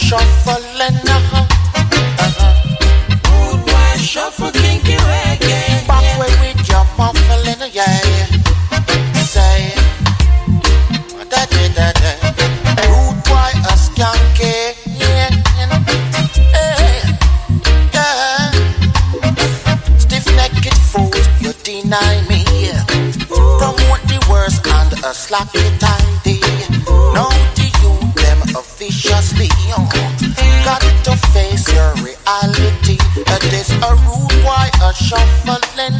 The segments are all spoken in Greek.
shuffling. Rude boy shuffle kinky reggae. Back way with your muffling, yeah. Say da. Rude boy a skanky, yeah. Stiff-necked fool, you deny me. Promote the worst and a slappy tidy. Now the youth them viciously. Got to face your reality. There's a rude boy a shuffling.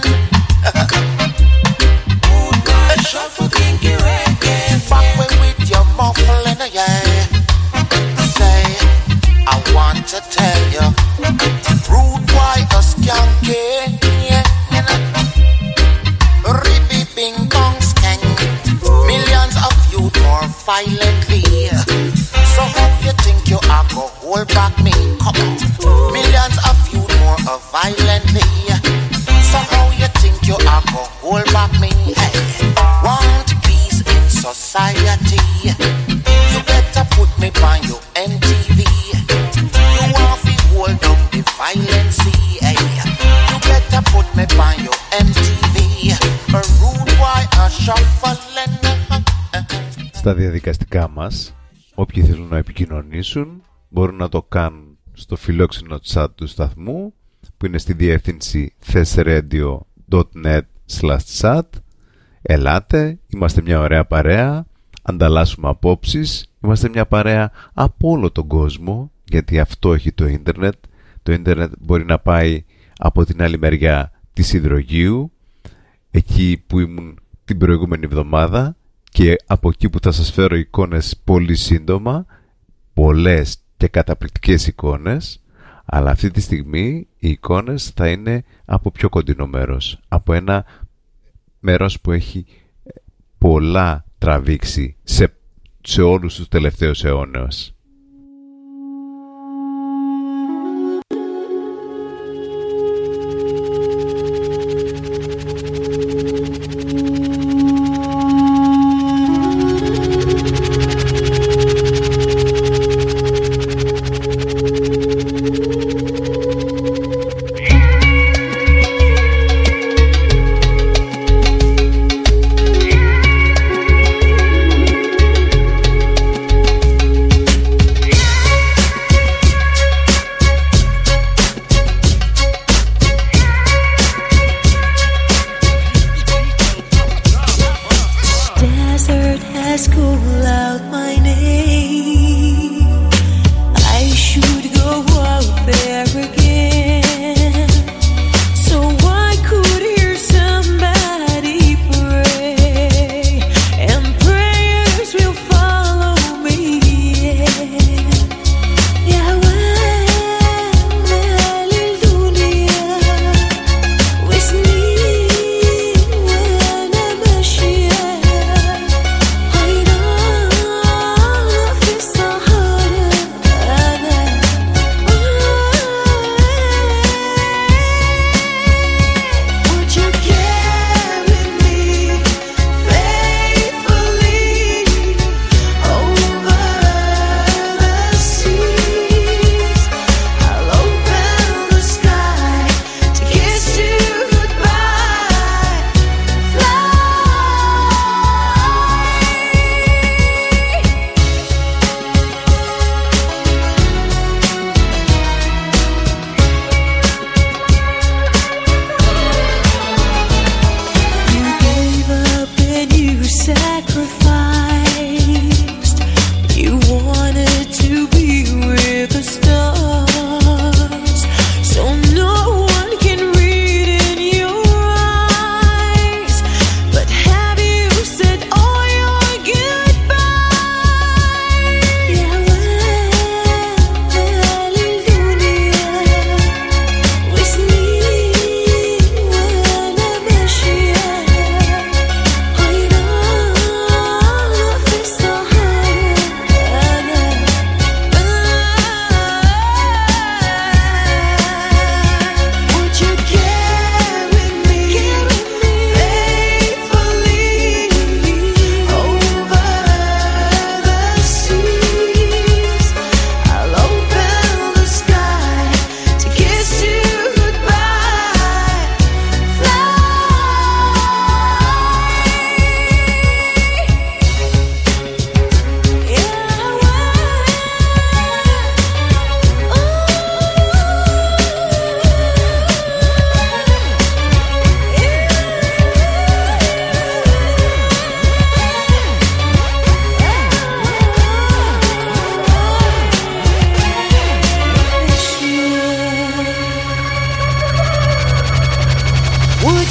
Rude boy shuffle kinky reggae. Back way with your muffling, yeah. Say, I want to tell you, rude boy a skanky, yeah. Ribby bing bong skank. Millions of youth more violently. So how you think you are go hold back me? Come on. Millions of youth more violently. So how you think you are go hold back me? Hey, want peace in society? You better put me on your MTV. You want to hold down the violence? Hey, you better put me on your MTV. A rude boy a shuffling. Στα διαδικαστικά μας, όποιοι θέλουν να επικοινωνήσουν μπορούν να το κάνουν στο φιλόξενο chat του σταθμού που είναι στη διεύθυνση thesradio.net/chat. Ελάτε, είμαστε μια ωραία παρέα, ανταλλάσσουμε απόψεις, είμαστε μια παρέα από όλο τον κόσμο, γιατί αυτό έχει το ίντερνετ. Το ίντερνετ μπορεί να πάει από την άλλη μεριά της υδρογείου, εκεί που ήμουν την προηγούμενη εβδομάδα, και από εκεί που θα σας φέρω εικόνες πολύ σύντομα, πολλές και καταπληκτικές εικόνες, αλλά αυτή τη στιγμή οι εικόνες θα είναι από πιο κοντινό μέρος, από ένα μέρος που έχει πολλά τραβήξει σε όλους τους τελευταίους αιώνες.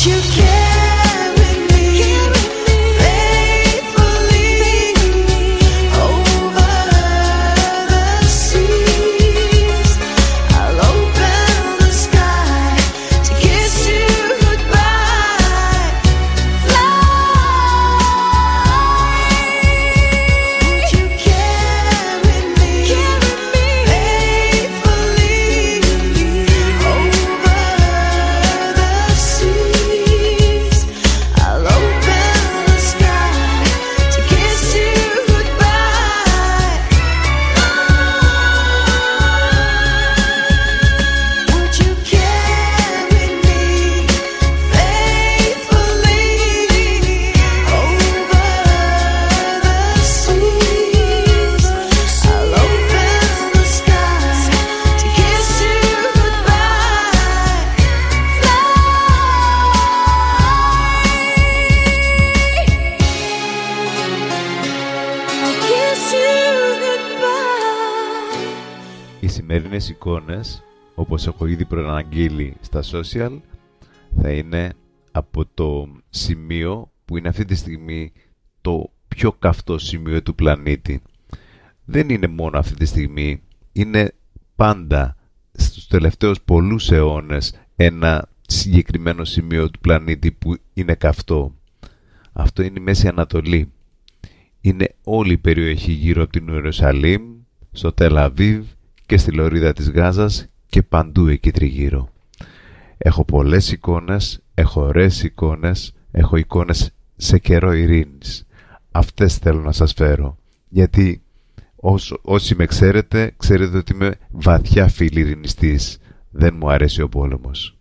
σημερινές εικόνες, όπως έχω ήδη προαναγγείλει στα social, θα είναι από το σημείο που είναι αυτή τη στιγμή το πιο καυτό σημείο του πλανήτη. Δεν είναι μόνο αυτή τη στιγμή, είναι πάντα στους τελευταίους πολλούς αιώνες ένα συγκεκριμένο σημείο του πλανήτη που είναι καυτό. Αυτό είναι η Μέση Ανατολή. Είναι όλη η περιοχή γύρω από την Ιερουσαλήμ, στο Τελ Αβίβ και στη λωρίδα της Γάζας και παντού εκεί τριγύρω. Έχω πολλές εικόνες, έχω ωραίες εικόνες, έχω εικόνες σε καιρό ειρήνης. Αυτές θέλω να σας φέρω, γιατί όσοι με ξέρετε, ξέρετε ότι είμαι βαθιά φιλιρινιστής. Δεν μου αρέσει ο πόλεμος.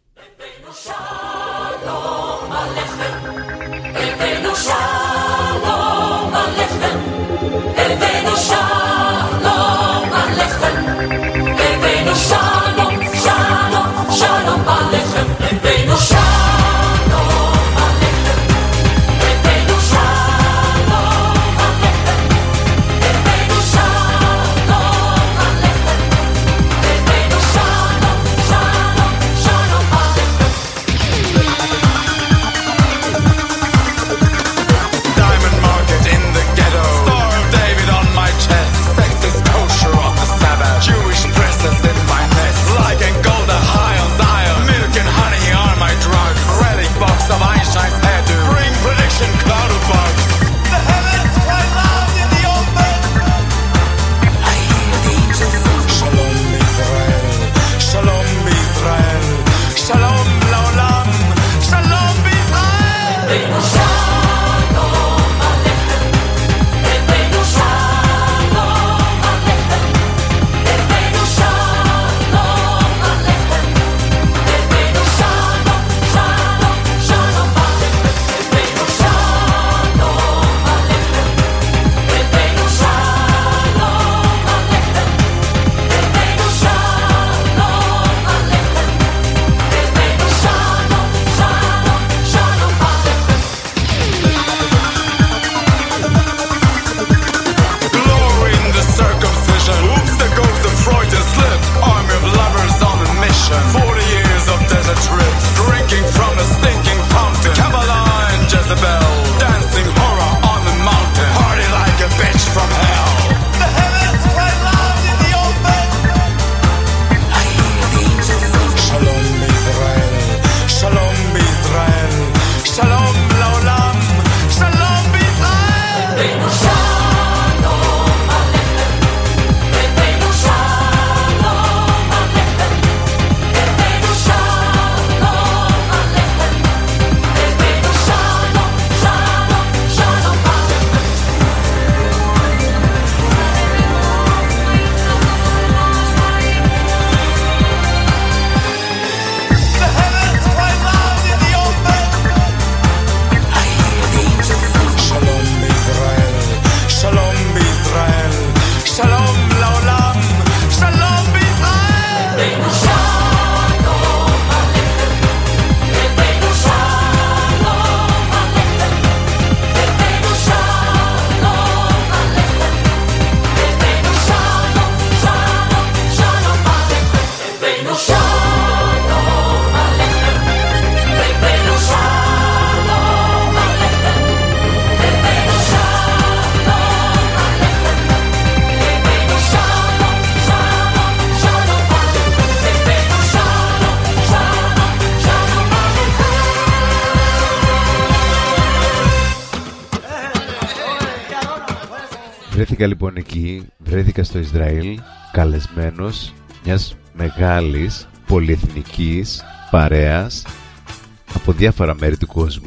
πήγα λοιπόν εκεί, βρέθηκα στο Ισραήλ καλεσμένος μιας μεγάλης πολυεθνικής παρέας από διάφορα μέρη του κόσμου.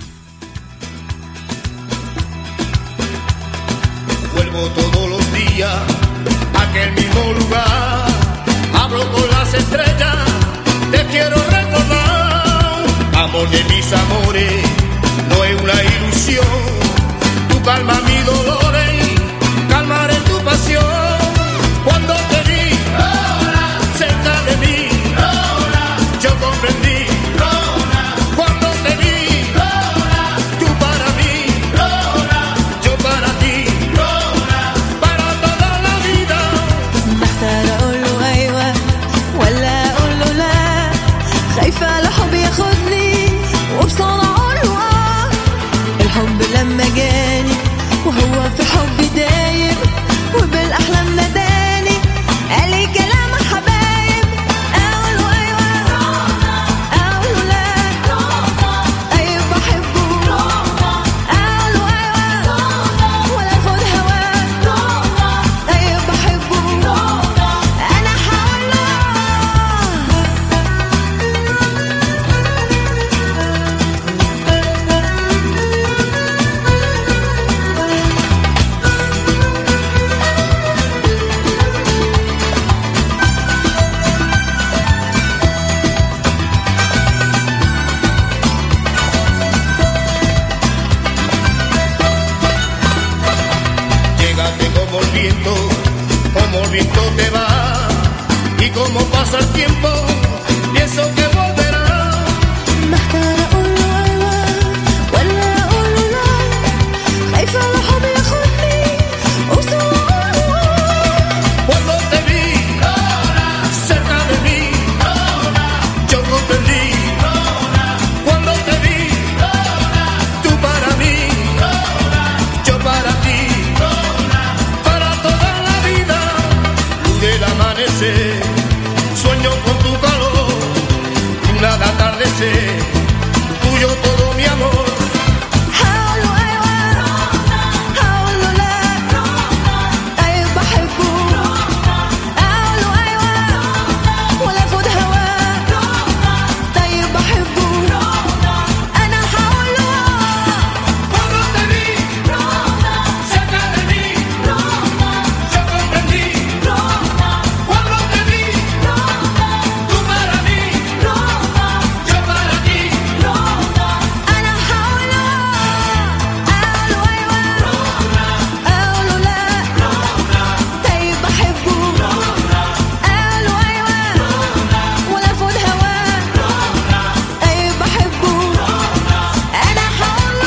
Vuelvo todos los días a aquel mismo lugar, hablo con las estrellas, te quiero recordar, amor de mis amores, no es una ilusión, tú calma mi dolor y calmaré tu pasión, cuando te vi cerca de mí, yo comprendí, cuando te vi, tú para mí, yo para ti. خايفة الحب ياخدني وبصنع الوقت الحب لما جاني وهو في حبي دايم وبالأحلام ناداني قالي كلام حبايب قالوا أيوة قالوا لا أيوة بحبه قالوا أيوة ولا خد هواه أيوة بحبه أنا حاوله como el viento te va, y como pasa el tiempo, pienso que volverá. محتار أقول له أيوة ولا أقول له لا خايفة الحب ياخدني وبصنع الوقت Cuando te vi cerca de mí, yo comprendí. Cuando te vi, tú para mí, yo para ti. Sueño con tu calor, luna de atardecer, tuyo todo mi amor. حاولوا أيوة حاولوا لا أيوة بحبه قالوا أيوة ولا خد هواه طيب بحبه أنا حاوله Cuando te vi cerca de mí, yo comprendí. Cuando te vi, tú para mí, yo para ti. أنا حاوله قالوا أيوة قالوا لا طيب بحبه قالوا أيوة ولا خد هواه طيب بحبه أنا حاوله.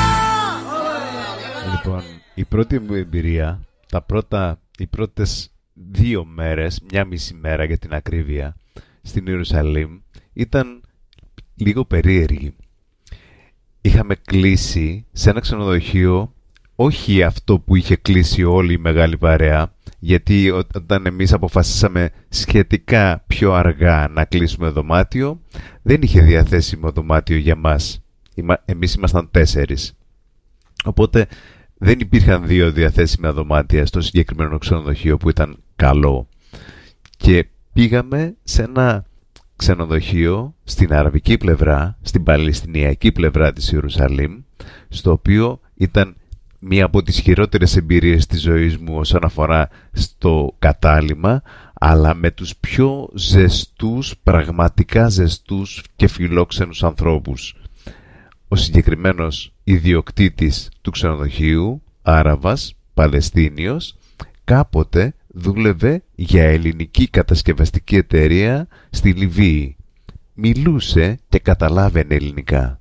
Λοιπόν, η πρώτη μου εμπειρία, οι πρώτες 2 μέρες, μια μισή μέρα για την ακρίβεια, στην Ιερουσαλήμ, ήταν λίγο περίεργη. Είχαμε κλείσει σε ένα ξενοδοχείο, όχι αυτό που είχε κλείσει όλη η μεγάλη παρέα, γιατί όταν εμείς αποφασίσαμε σχετικά πιο αργά να κλείσουμε δωμάτιο, δεν είχε διαθέσιμο δωμάτιο για μας. Εμείς ήμασταν 4. Οπότε δεν υπήρχαν 2 διαθέσιμα δωμάτια στο συγκεκριμένο ξενοδοχείο που ήταν καλό. Και πήγαμε σε ένα ξενοδοχείο στην αραβική πλευρά, στην παλαιστινιακή πλευρά της Ιερουσαλήμ, στο οποίο ήταν μία από τις χειρότερες εμπειρίες της ζωής μου όσον αφορά στο κατάλημα, αλλά με τους πιο ζεστούς, πραγματικά ζεστούς και φιλόξενους ανθρώπους. Ο συγκεκριμένος ιδιοκτήτης του ξενοδοχείου, Άραβας, Παλαιστίνιος, κάποτε δούλευε για ελληνική κατασκευαστική εταιρεία στη Λιβύη. Μιλούσε και καταλάβαινε ελληνικά.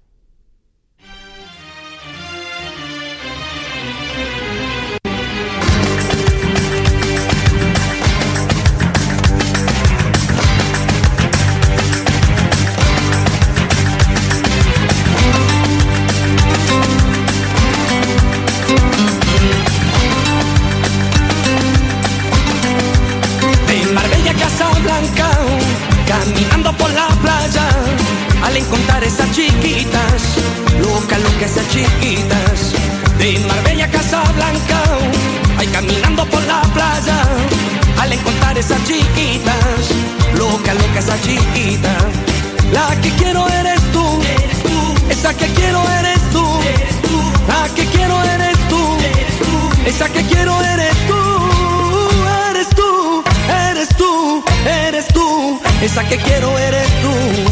Caminando por la playa, al encontrar esa chiquita chiquita. La que quiero eres tú, esa que quiero eres tú, la que quiero eres tú, esa que quiero eres tú, eres tú, eres tú, eres tú, esa que quiero eres tú.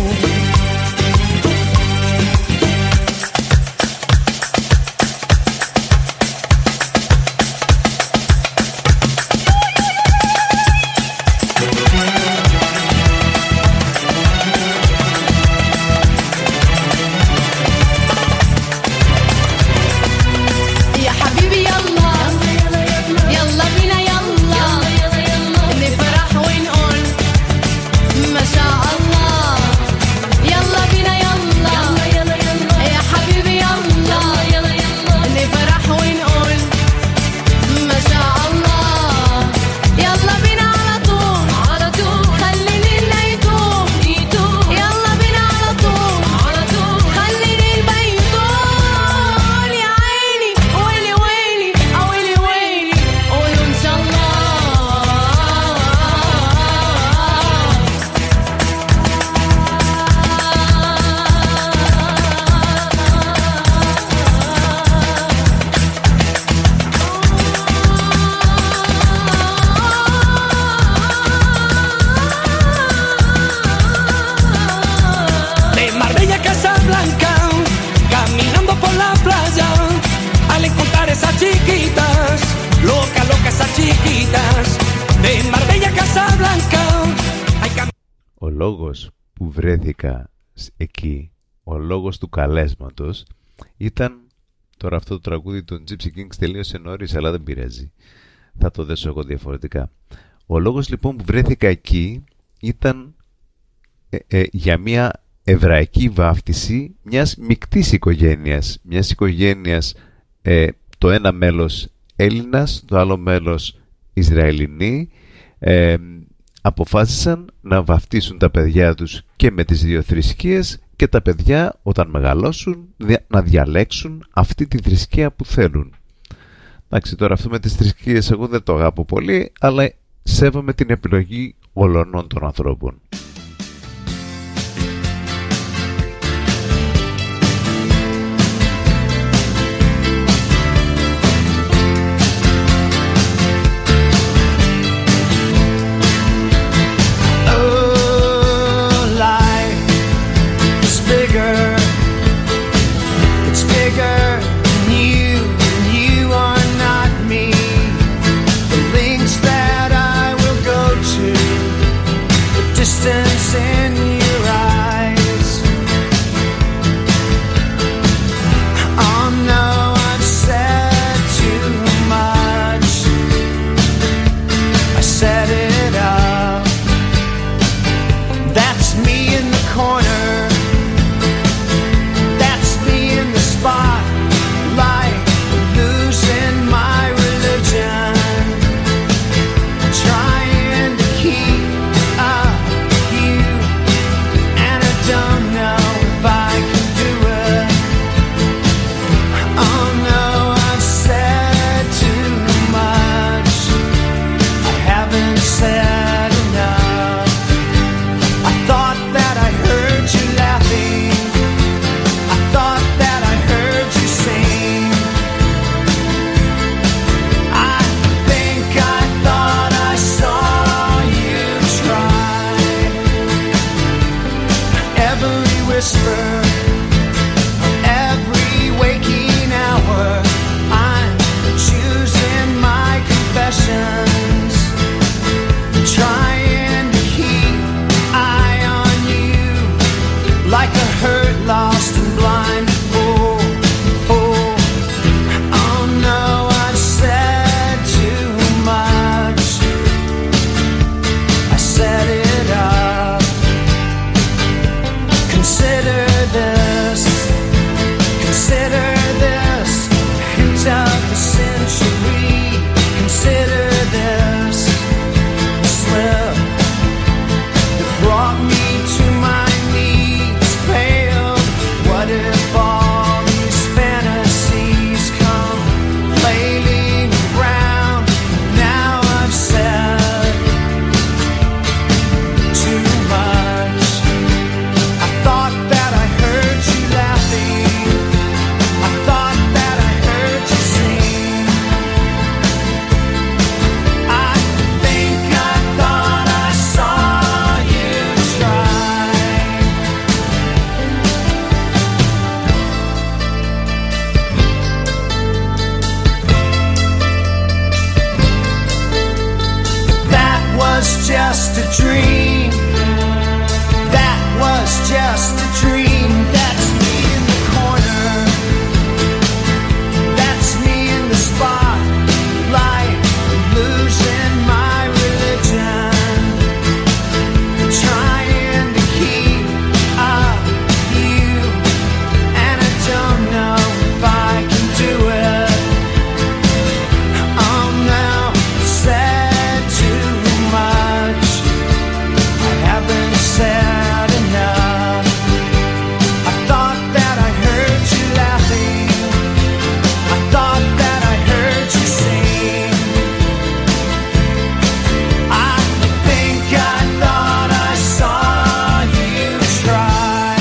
Ο λόγος που βρέθηκα εκεί, ο λόγος του καλέσματος ήταν, τώρα αυτό το τραγούδι των Gypsy Kings τελείωσε νωρίς, αλλά δεν πειράζει, θα το δέσω εγώ διαφορετικά. Ο λόγος λοιπόν που βρέθηκα εκεί ήταν για μια εβραϊκή βάφτιση μιας μικτής οικογένειας, μιας οικογένειας, το ένα μέλος Έλληνας, το άλλο μέλος Ισραηλινή, αποφάσισαν να βαφτίσουν τα παιδιά τους και με τις δύο θρησκείες και τα παιδιά όταν μεγαλώσουν να διαλέξουν αυτή τη θρησκεία που θέλουν. Εντάξει, τώρα αυτό με τις θρησκείες εγώ δεν το αγαπώ πολύ, αλλά σέβομαι την επιλογή όλων των ανθρώπων. dream. That was just a dream. That's me in the corner. That's me in the spotlight, losing my religion, trying to keep up with you, and I don't know if I can do it. Oh no, I said too much. I haven't said enough. I thought that I heard you laughing. I thought that I heard you sing. I think I thought I saw you try.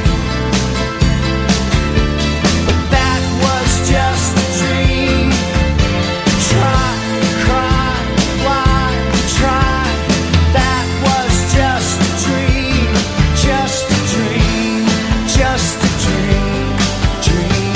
But that was just a dream. Try, cry, why try? That was just a dream. Just a dream. Just a dream. Dream.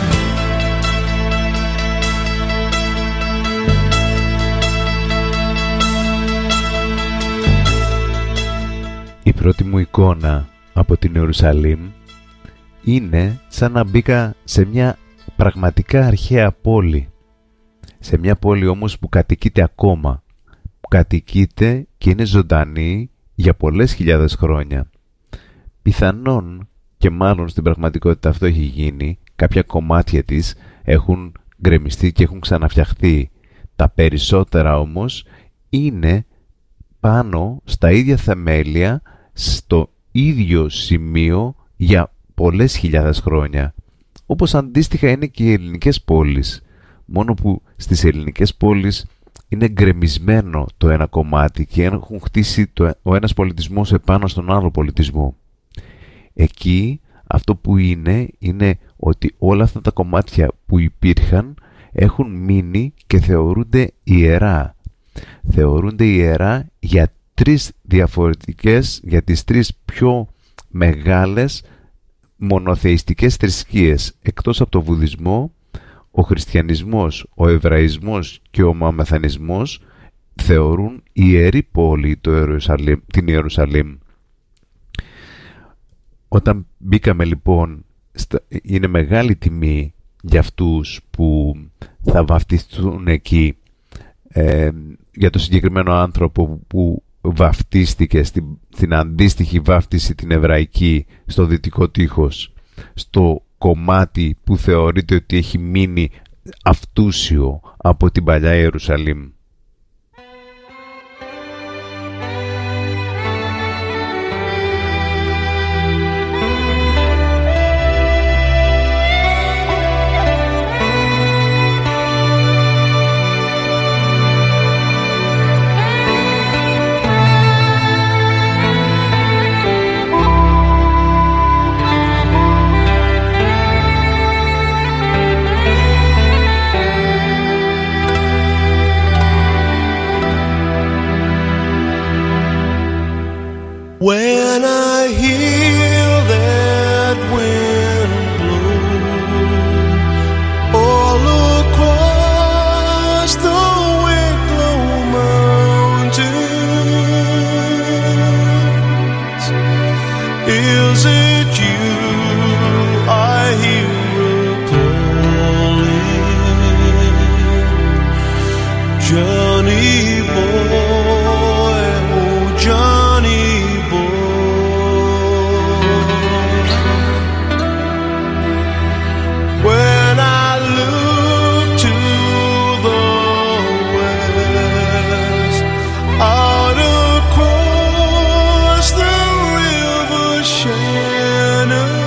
Η πρώτη μου εικόνα από την Ιερουσαλήμ είναι σαν να μπήκα σε μια πραγματικά αρχαία πόλη. Σε μια πόλη όμως που κατοικείται ακόμα. Που κατοικείται και είναι ζωντανή για πολλές χιλιάδες χρόνια. Πιθανόν και μάλλον στην πραγματικότητα αυτό έχει γίνει. Κάποια κομμάτια της έχουν γκρεμιστεί και έχουν ξαναφτιαχθεί. Τα περισσότερα όμως είναι πάνω στα ίδια θεμέλια, στο ίδιο σημείο για πολλές χιλιάδες χρόνια. Όπως αντίστοιχα είναι και οι ελληνικές πόλεις. Μόνο που στις ελληνικές πόλεις είναι γκρεμισμένο το ένα κομμάτι και έχουν χτίσει ο ένας πολιτισμός επάνω στον άλλο πολιτισμό. Εκεί αυτό που είναι ότι όλα αυτά τα κομμάτια που υπήρχαν έχουν μείνει και θεωρούνται ιερά. Θεωρούνται ιερά για τις τρεις πιο μεγάλες μονοθεϊστικές θρησκείες. Εκτός από το Βουδισμό, ο Χριστιανισμός, ο Εβραϊσμός και ο Μωαμεθανισμός θεωρούν ιερή πόλη την Ιερουσαλήμ. Όταν μπήκαμε λοιπόν, είναι μεγάλη τιμή για αυτούς που θα βαφτιστούν εκεί, για το συγκεκριμένο άνθρωπο που βαφτίστηκε στην αντίστοιχη βάφτιση την εβραϊκή στο δυτικό τείχος, στο κομμάτι που θεωρείται ότι έχει μείνει αυτούσιο από την παλιά Ιερουσαλήμ. When I hear that wind blow all across the Wicklow Mountains, is it you I hear a-calling? Johnny boy, oh Johnny when I look to the west, out across the river Shannon,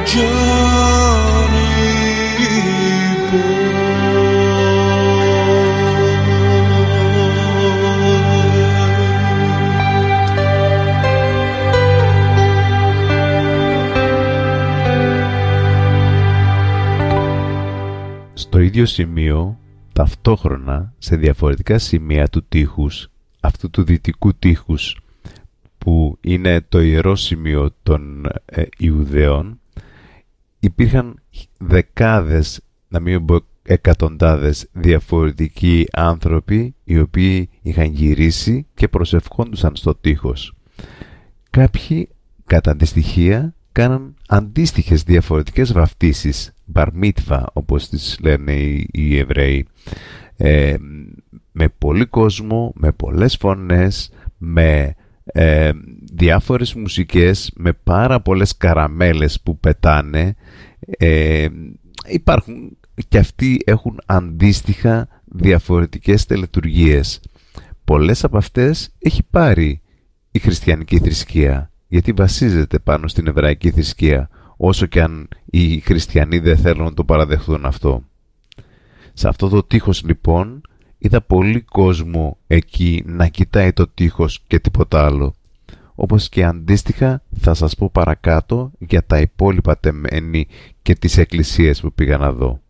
Στο ίδιο σημείο, ταυτόχρονα, σε διαφορετικά σημεία του τείχους, αυτού του δυτικού τείχους, που είναι το ιερό σημείο των Ιουδαίων, υπήρχαν δεκάδες, να μην πω εκατοντάδες διαφορετικοί άνθρωποι, οι οποίοι είχαν γυρίσει και προσευχόντουσαν στο τείχος. Κάποιοι, κατά αντιστοιχεία, κάναν αντίστοιχες διαφορετικές βαφτίσεις, μπαρμίτβα όπως τις λένε οι Εβραίοι, με πολύ κόσμο, με πολλές φωνές, με διάφορες μουσικές, με πάρα πολλές καραμέλες που πετάνε. Υπάρχουν και αυτοί έχουν αντίστοιχα διαφορετικές τελετουργίες. Πολλές από αυτές έχει πάρει η χριστιανική θρησκεία, γιατί βασίζεται πάνω στην εβραϊκή θρησκεία, όσο και αν οι χριστιανοί δεν θέλουν να το παραδεχθούν αυτό. Σε αυτό το τείχος λοιπόν είδα πολύ κόσμο εκεί να κοιτάει το τείχος και τίποτα άλλο. Όπως και αντίστοιχα θα σας πω παρακάτω για τα υπόλοιπα τεμένη και τις εκκλησίες που πήγα να δω.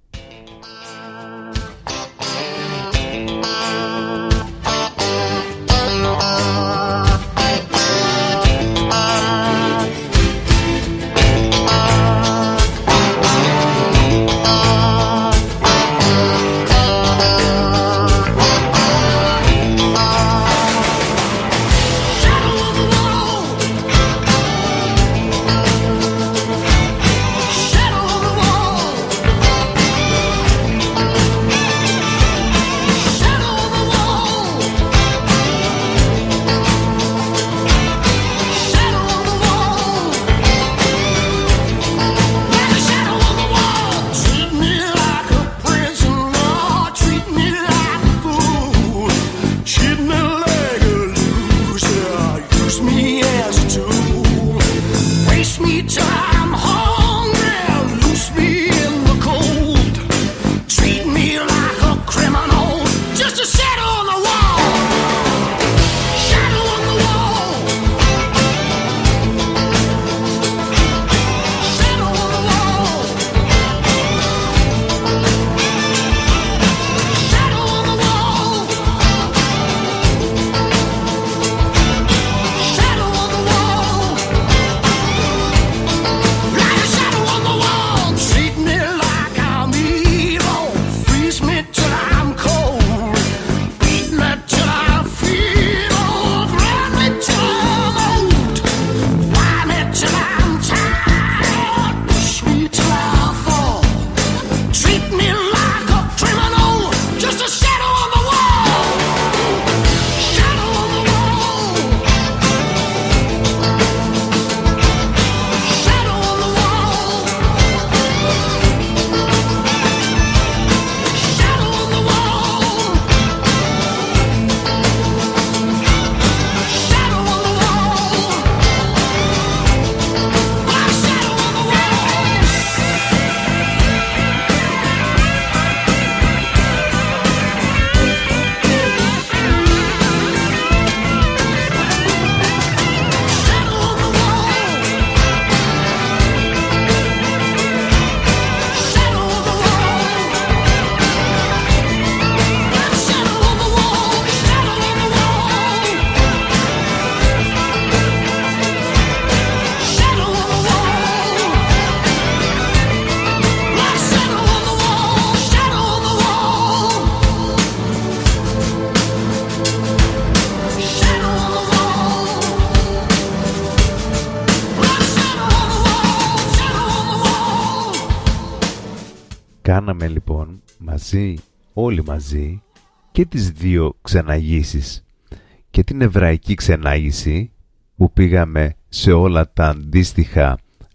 Κάναμε λοιπόν μαζί, όλοι μαζί, και τις δύο ξεναγήσεις. Και την εβραϊκή ξενάγηση που πήγαμε σε όλα τα αντίστοιχα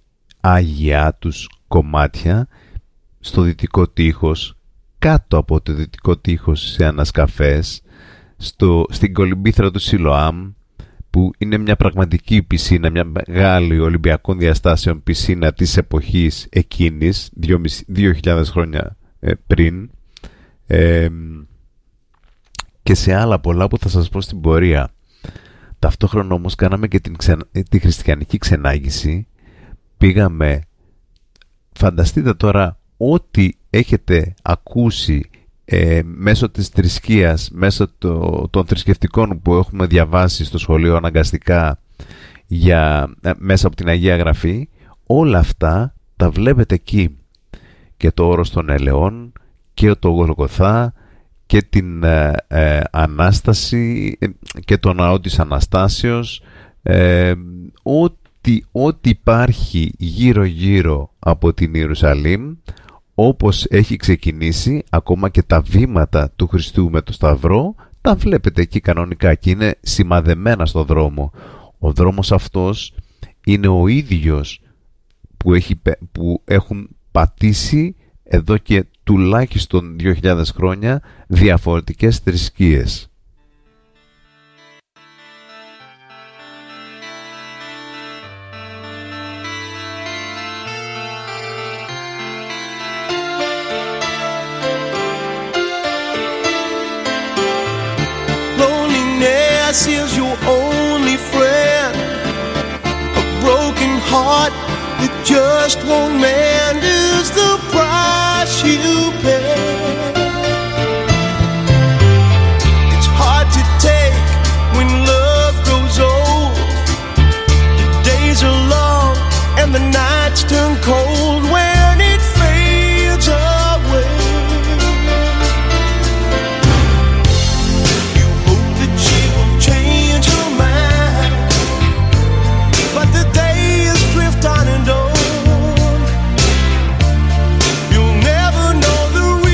άγια τους κομμάτια, στο δυτικό τείχος, κάτω από το δυτικό τείχος σε ανασκαφές, στην κολυμπήθρα του Σιλοάμ, τύπου είναι μια πραγματική πισίνα, μια μεγάλη Ολυμπιακών διαστάσεων πισίνα της εποχής εκείνης, 2.000 χρόνια πριν, και σε άλλα πολλά που θα σας πω στην πορεία. Ταυτόχρονα όμως κάναμε και τη χριστιανική ξενάγηση. Πήγαμε, φανταστείτε τώρα, ό,τι έχετε ακούσει μέσω της θρησκείας, μέσω των θρησκευτικών που έχουμε διαβάσει στο σχολείο αναγκαστικά μέσα από την Αγία Γραφή, όλα αυτά τα βλέπετε εκεί. Και το όρος των ελαιών και το Γολγοθά και την Ανάσταση και το ναό της Αναστάσεως, ό,τι υπάρχει γύρω-γύρω από την Ιερουσαλήμ, όπως έχει ξεκινήσει, ακόμα και τα βήματα του Χριστού με το Σταυρό, τα βλέπετε εκεί κανονικά και είναι σημαδεμένα στο δρόμο. Ο δρόμος αυτός είναι ο ίδιος που έχουν πατήσει εδώ και τουλάχιστον 2.000 χρόνια διαφορετικές θρησκείες. Loneliness is your only friend. A broken heart that just won't mend is the price you pay. It's hard to take when love grows old. The days are long and the nights turn cold when it fades away. You hope that she will change her mind, but the days drift on and on. You'll never know the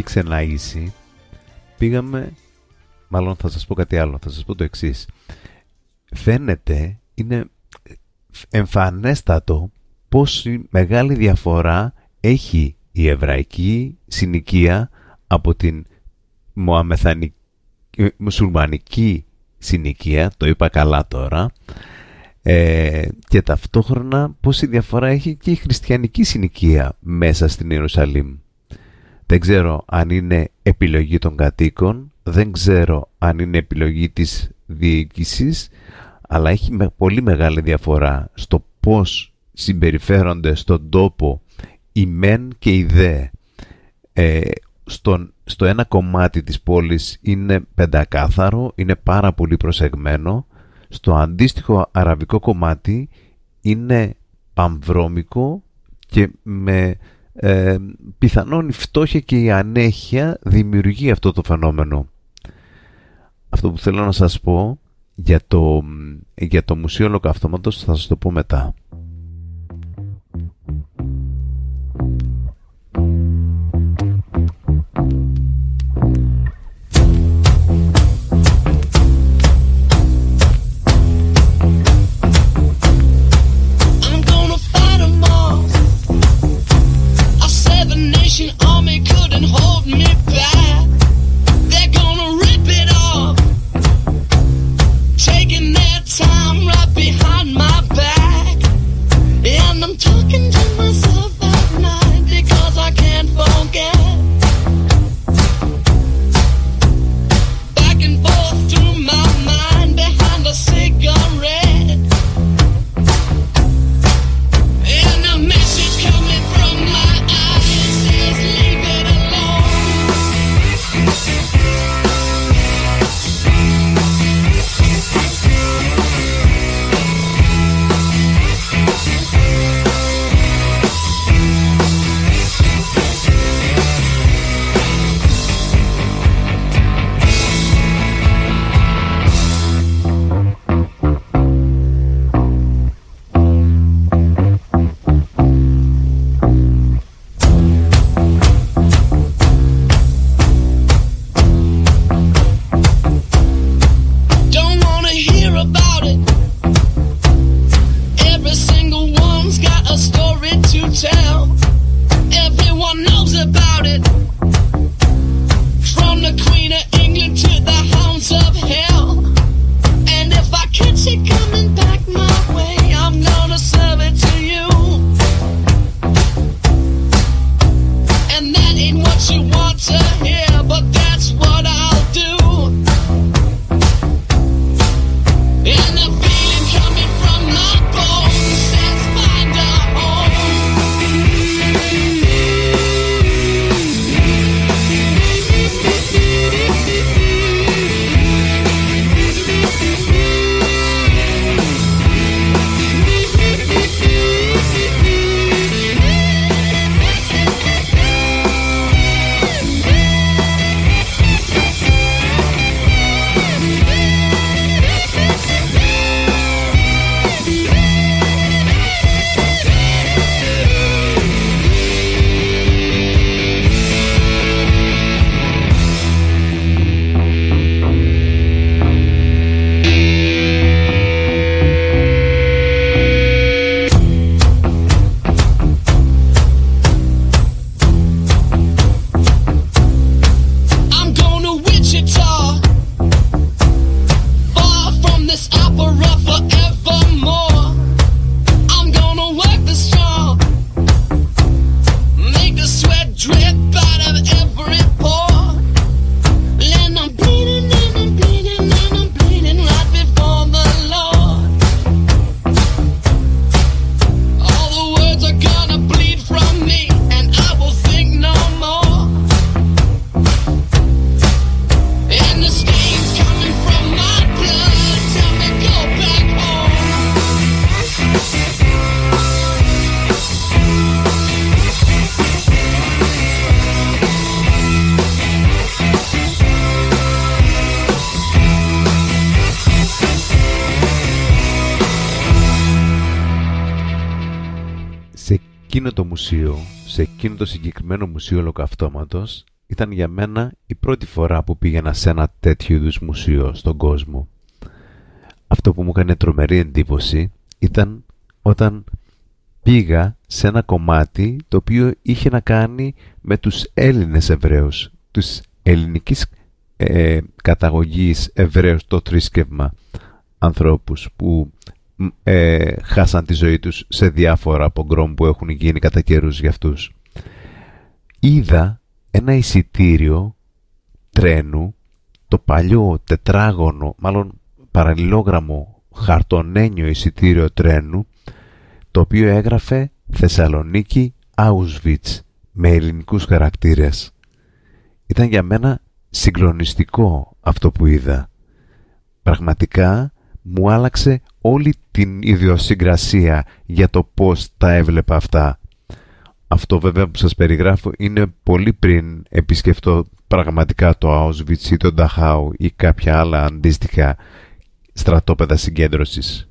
έχει ξεναγήσει, πήγαμε, μάλλον θα σας πω κάτι άλλο, θα σας πω το εξής. Φαίνεται, είναι εμφανέστατο πόση μεγάλη διαφορά έχει η εβραϊκή συνοικία από την μουσουλμανική συνοικία, το είπα καλά τώρα, και ταυτόχρονα πόση διαφορά έχει και η χριστιανική συνοικία μέσα στην Ιερουσαλήμ. Δεν ξέρω αν είναι επιλογή των κατοίκων, δεν ξέρω αν είναι επιλογή της διοίκησης, αλλά έχει πολύ μεγάλη διαφορά στο πώς συμπεριφέρονται στον τόπο οι μεν και οι δε. Στο ένα κομμάτι της πόλης είναι πεντακάθαρο, είναι πάρα πολύ προσεγμένο. Στο αντίστοιχο αραβικό κομμάτι είναι παμβρώμικο και με πιθανόν η φτώχεια και η ανέχεια δημιουργεί αυτό το φαινόμενο. Αυτό που θέλω να σας πω για το Μουσείο Ολοκαυτώματος θα σας το πω μετά. Army couldn't hold me back. They're gonna rip it off, taking their time right behind my back. And I'm talking to myself at night because I can't forget. Back and forth through my mind behind a cigarette. And a message coming from my eyes says leave it alone. Don't wanna hear about it. Every single one's got a story to tell. Everyone knows about it. From the Queen of England to the hounds of hell. And if I catch it coming back my way, I'm gonna serve it to you. And that ain't what you want to hear, but that's what I'll do. And the feeling coming from my bones says find a home. I'm going to Wichita, far from this opera forevermore. I'm gonna work the straw, make the sweat drip out of every pore. And I'm bleeding and I'm bleeding and I'm bleeding right before the Lord. All the words are gonna bleed from me and I will think no more. And the stains coming from my blood tell me go back home. Σε εκείνο το μουσείο, σε εκείνο το συγκεκριμένο Μουσείο Ολοκαυτώματος, ήταν για μένα η πρώτη φορά που πήγαινα σε ένα τέτοιο είδους μουσείο στον κόσμο. Αυτό που μου έκανε τρομερή εντύπωση ήταν όταν πήγα σε ένα κομμάτι το οποίο είχε να κάνει με τους Έλληνες Εβραίους, τους ελληνικής καταγωγής Εβραίους, το θρήσκευμα, ανθρώπους που χάσαν τη ζωή τους σε διάφορα πογκρόμ που έχουν γίνει κατά καιρούς για αυτούς. Είδα ένα εισιτήριο τρένου, το παλιό τετράγωνο, μάλλον παραλληλόγραμμο χαρτονένιο εισιτήριο τρένου, το οποίο έγραφε Θεσσαλονίκη Auschwitz με ελληνικούς χαρακτήρες. Ήταν για μένα συγκλονιστικό αυτό που είδα. Πραγματικά μου άλλαξε όλη την ιδιοσυγκρασία για το πώς τα έβλεπα αυτά. Αυτό βέβαια που σας περιγράφω είναι πολύ πριν επισκεφτώ πραγματικά το Auschwitz ή το Dachau ή κάποια άλλα αντίστοιχα στρατόπεδα συγκέντρωσης.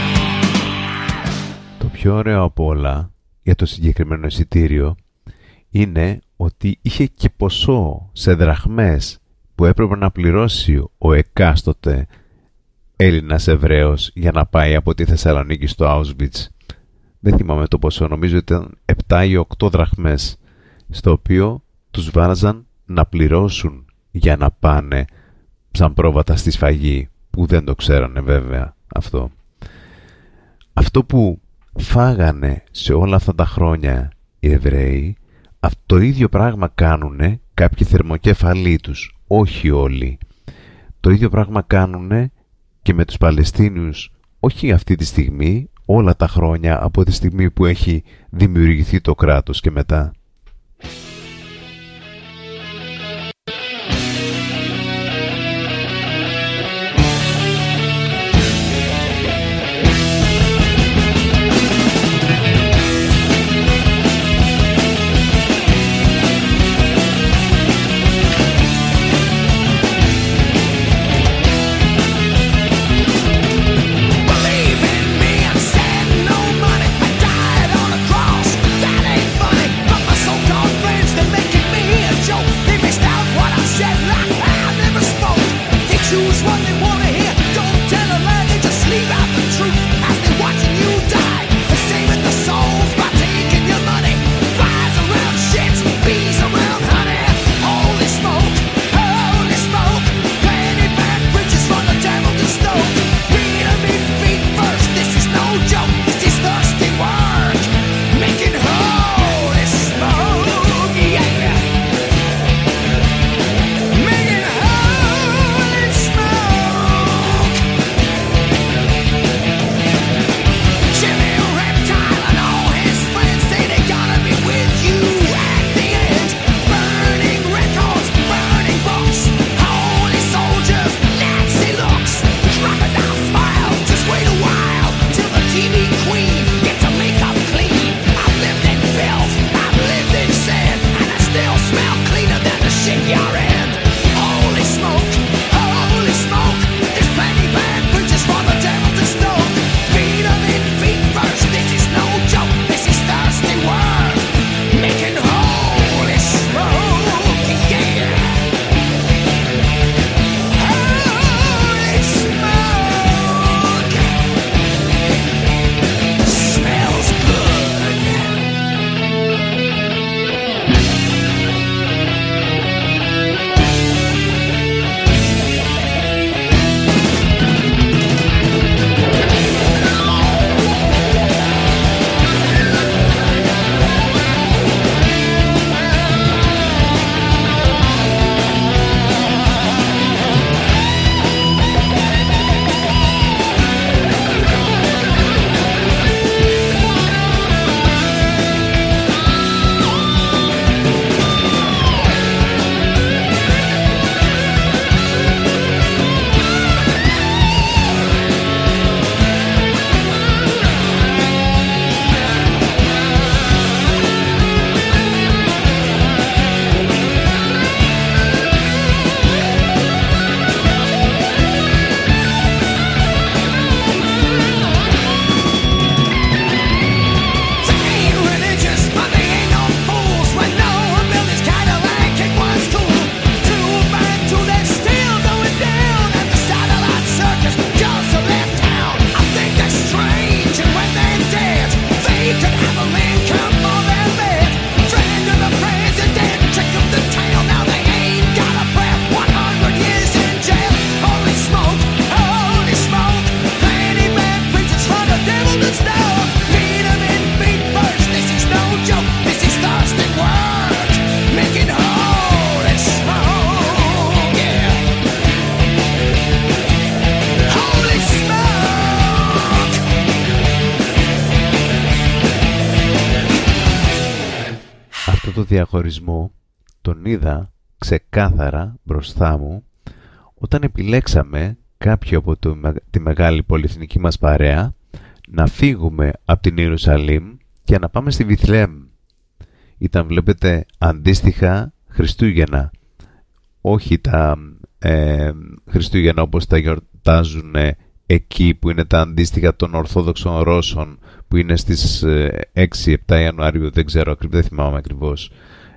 πιο ωραίο από όλα για το συγκεκριμένο εισιτήριο είναι ότι είχε και ποσό σε δραχμές που έπρεπε να πληρώσει ο εκάστοτε Έλληνας Εβραίος για να πάει από τη Θεσσαλονίκη στο Auschwitz. Δεν θυμάμαι το ποσό, νομίζω ήταν 7 ή 8 δραχμές, στο οποίο τους βάζαν να πληρώσουν για να πάνε σαν πρόβατα στη σφαγή, που δεν το ξέρανε βέβαια αυτό. Αυτό που φάγανε σε όλα αυτά τα χρόνια οι Εβραίοι, το ίδιο πράγμα κάνουνε κάποιοι θερμοκέφαλοι τους, όχι όλοι. Το ίδιο πράγμα κάνουνε και με τους Παλαιστίνιους, όχι αυτή τη στιγμή, όλα τα χρόνια από τη στιγμή που έχει δημιουργηθεί το κράτος και μετά. Διαχωρισμό τον είδα ξεκάθαρα μπροστά μου όταν επιλέξαμε κάποιο από τη μεγάλη πολυεθνική μας παρέα να φύγουμε από την Ιερουσαλήμ και να πάμε στη Βιθλεέμ. Ήταν, βλέπετε, αντίστοιχα Χριστούγεννα, όχι τα Χριστούγεννα όπως τα γιορτάζουν εκεί που είναι τα αντίστοιχα των Ορθόδοξων Ρώσων που είναι στις 6-7 Ιανουαρίου, δεν ξέρω, δεν θυμάμαι ακριβώς.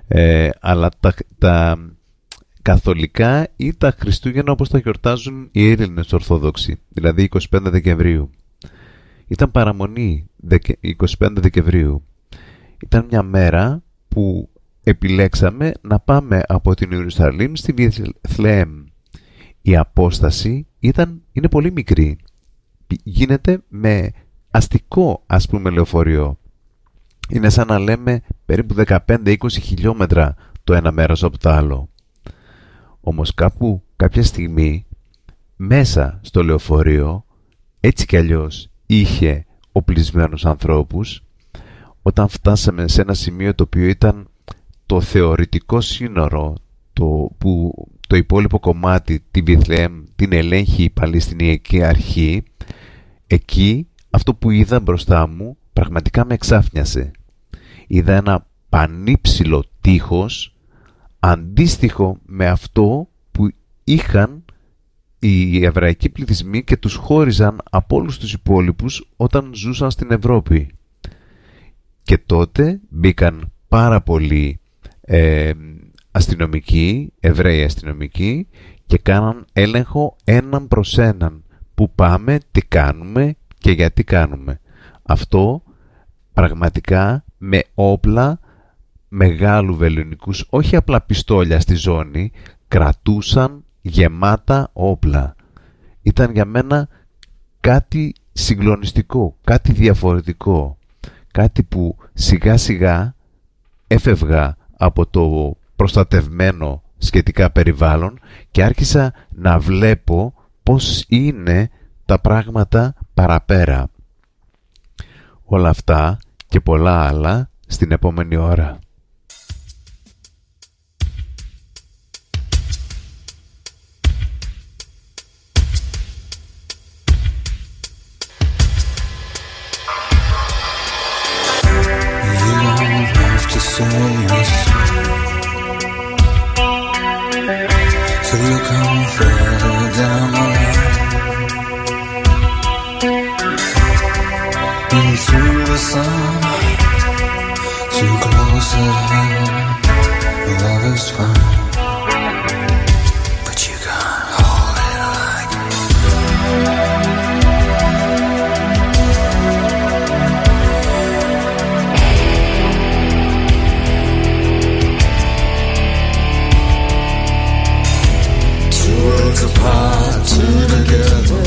αλλά τα καθολικά ή τα Χριστούγεννα όπως τα γιορτάζουν οι Έλληνες Ορθόδοξοι, δηλαδή 25 Δεκεμβρίου. Ήταν παραμονή 25 Δεκεμβρίου. Ήταν μια μέρα που επιλέξαμε να πάμε από την Ιερουσαλήμ στη Βιθλεέμ. Η απόσταση είναι πολύ μικρή. Γίνεται με αστικό, ας πούμε, λεωφορείο. Είναι σαν να λέμε περίπου 15-20 χιλιόμετρα το ένα μέρος από το άλλο. Όμως κάποια στιγμή μέσα στο λεωφορείο, έτσι κι αλλιώς είχε οπλισμένους ανθρώπους. Όταν φτάσαμε σε ένα σημείο το οποίο ήταν το θεωρητικό σύνορο, που το υπόλοιπο κομμάτι, τη Βιθλεέμ, την ελέγχει η Παλαιστινιακή Αρχή, εκεί αυτό που είδα μπροστά μου πραγματικά με εξάφνιασε. Είδα ένα πανύψηλο τείχος αντίστοιχο με αυτό που είχαν οι εβραϊκοί πληθυσμοί και τους χώριζαν από όλους τους υπόλοιπους όταν ζούσαν στην Ευρώπη. Και τότε μπήκαν πάρα πολλοί αστυνομικοί, Εβραίοι αστυνομικοί, και κάναν έλεγχο έναν προς έναν. Πού πάμε, τι κάνουμε και γιατί κάνουμε. Αυτό πραγματικά με όπλα μεγάλου βεληνικούς, όχι απλά πιστόλια στη ζώνη, κρατούσαν γεμάτα όπλα. Ήταν για μένα κάτι συγκλονιστικό, κάτι διαφορετικό, κάτι που σιγά σιγά έφευγα από το προστατευμένο σχετικά περιβάλλον και άρχισα να βλέπω πώς είναι τα πράγματα παραπέρα. Όλα αυτά και πολλά άλλα στην επόμενη ώρα. To look on further down the line into the sun, too close at hand. Love is fine, but you can't hold it like apart, two together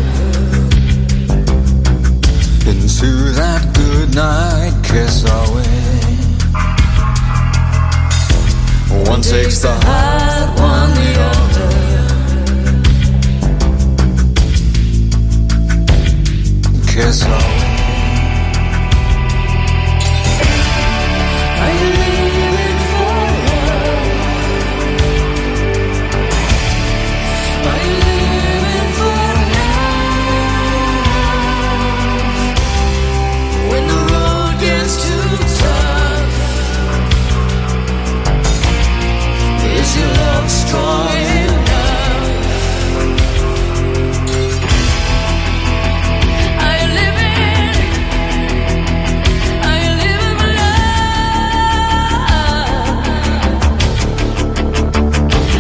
into that good night kiss our way. One takes the heart, one the other. Kiss our way. Are you leaving for love? Are you living for love? When the road gets too tough, is your love strong?